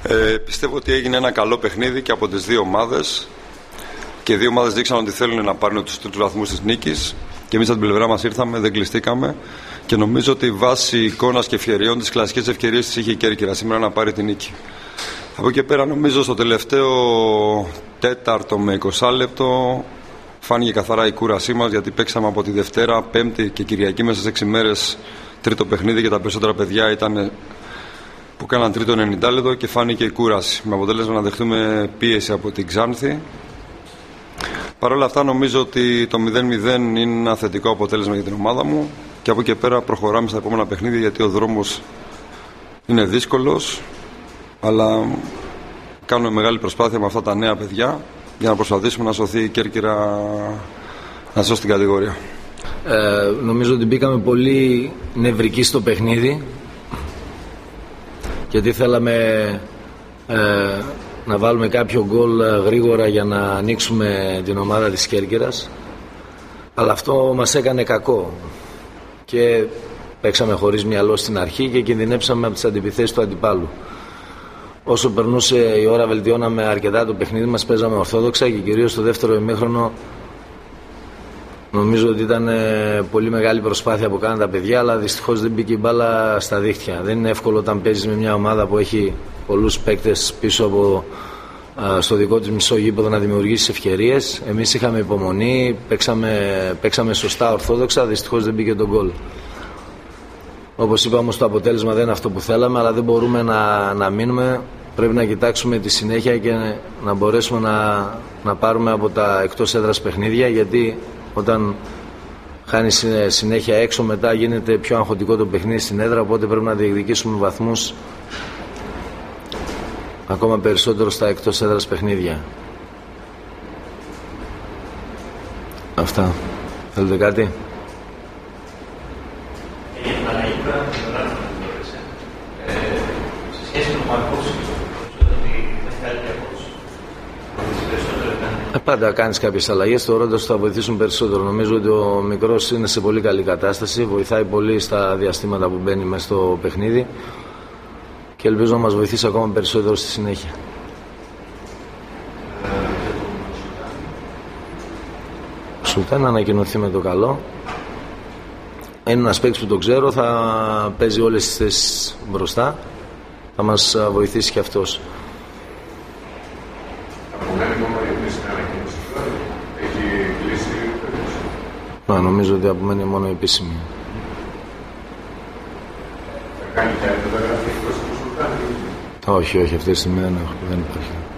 Πιστεύω ότι έγινε ένα καλό παιχνίδι και από τις δύο ομάδες. Και οι δύο ομάδες δείξαν ότι θέλουν να πάρουν τους τρίτους βαθμούς της νίκης. Και εμείς από την πλευρά μας ήρθαμε, δεν κλειστήκαμε. Και νομίζω ότι βάσει εικόνας και ευκαιριών, τις κλασικές ευκαιρίες της είχε η Κέρκυρα σήμερα να πάρει την νίκη. Από εκεί πέρα, νομίζω στο τελευταίο τέταρτο με 20 λεπτό φάνηκε καθαρά η κούρασή μας, γιατί παίξαμε από τη Δευτέρα, Πέμπτη και Κυριακή μέσα σε 6 μέρες τρίτο παιχνίδι και τα περισσότερα παιδιά ήταν που κάναν τρίτο 90 λεπτό και φάνηκε η κούραση. Με αποτέλεσμα να δεχτούμε πίεση από την Ξάνθη. Παρ' όλα αυτά, νομίζω ότι το 0-0 είναι ένα θετικό αποτέλεσμα για την ομάδα μου και από εκεί πέρα προχωράμε στα επόμενα παιχνίδια, γιατί ο δρόμος είναι δύσκολος, αλλά κάνουμε μεγάλη προσπάθεια με αυτά τα νέα παιδιά για να προσπαθήσουμε να σωθεί η Κέρκυρα, να σώσει την κατηγορία. Νομίζω ότι μπήκαμε πολύ νευρικοί στο παιχνίδι, γιατί θέλαμε να βάλουμε κάποιο γκολ γρήγορα για να ανοίξουμε την ομάδα της Κέρκυρας, αλλά αυτό μας έκανε κακό και παίξαμε χωρίς μυαλό στην αρχή και κινδυνέψαμε από τις αντιπιθέσεις του αντιπάλου. Όσο περνούσε η ώρα βελτιώναμε αρκετά το παιχνίδι μας, παίζαμε ορθόδοξα και κυρίως στο δεύτερο ημίχρονο νομίζω ότι ήταν πολύ μεγάλη προσπάθεια που κάναν τα παιδιά, αλλά δυστυχώς δεν μπήκε η μπάλα στα δίχτυα. Δεν είναι εύκολο όταν παίζεις με μια ομάδα που έχει πολλούς παίκτες πίσω από στο δικό της μισό γήπεδο να δημιουργήσει ευκαιρίες. Εμείς είχαμε υπομονή, παίξαμε σωστά ορθόδοξα, δυστυχώς δεν μπήκε το γκολ. Όπως είπα όμως, το αποτέλεσμα δεν είναι αυτό που θέλαμε, αλλά δεν μπορούμε να μείνουμε. Πρέπει να κοιτάξουμε τη συνέχεια και να μπορέσουμε να πάρουμε από τα εκτός έδρας παιχνίδια, γιατί όταν χάνεις συνέχεια έξω, μετά γίνεται πιο αγχωτικό το παιχνίδι στην έδρα, οπότε πρέπει να διεκδικήσουμε βαθμούς ακόμα περισσότερο στα εκτός έδρας παιχνίδια. Αυτά. Θέλετε κάτι? Πάντα κάνεις κάποιες αλλαγές, θεωρώντας ότι θα βοηθήσουν περισσότερο. Νομίζω ότι ο μικρός είναι σε πολύ καλή κατάσταση, βοηθάει πολύ στα διαστήματα που μπαίνει μέσα στο παιχνίδι και ελπίζω να μας βοηθήσει ακόμα περισσότερο στη συνέχεια. Σουλτάν να ανακοινωθεί με το καλό. Είναι ένας παίκτης που το ξέρω, θα παίζει όλες τις θέσεις μπροστά, θα μας βοηθήσει και αυτός. Νομίζω ότι απομένει μόνο επίσημη. Όχι, αυτή τη στιγμή δεν υπάρχει.